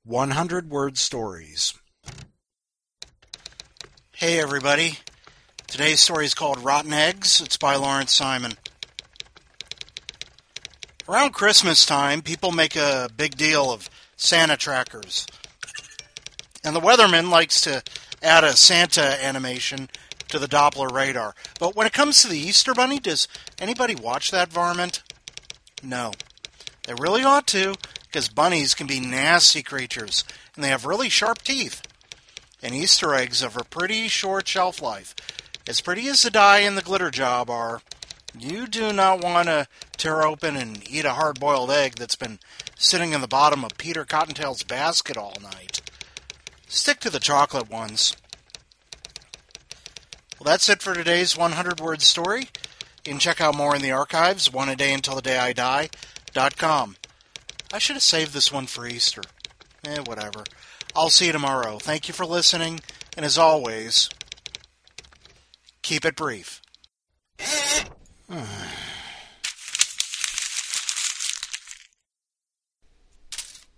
100-word stories. Hey everybody, today's story is called Rotten Eggs. It's by Lawrence Simon. Around Christmas time, people make a big deal of Santa trackers. And the weatherman likes to add a Santa animation to the Doppler radar. But when it comes to the Easter Bunny, does anybody watch that varmint? No. They really ought to, because bunnies can be nasty creatures, and they have really sharp teeth. And Easter eggs have a pretty short shelf life. As pretty as the die and the glitter job are, you do not want to tear open and eat a hard-boiled egg that's been sitting in the bottom of Peter Cottontail's basket all night. Stick to the chocolate ones. Well, that's it for today's 100-word story. You can check out more in the archives, oneadayuntilthedayidie.com. I should have saved this one for Easter. Whatever. I'll see you tomorrow. Thank you for listening, and as always, keep it brief.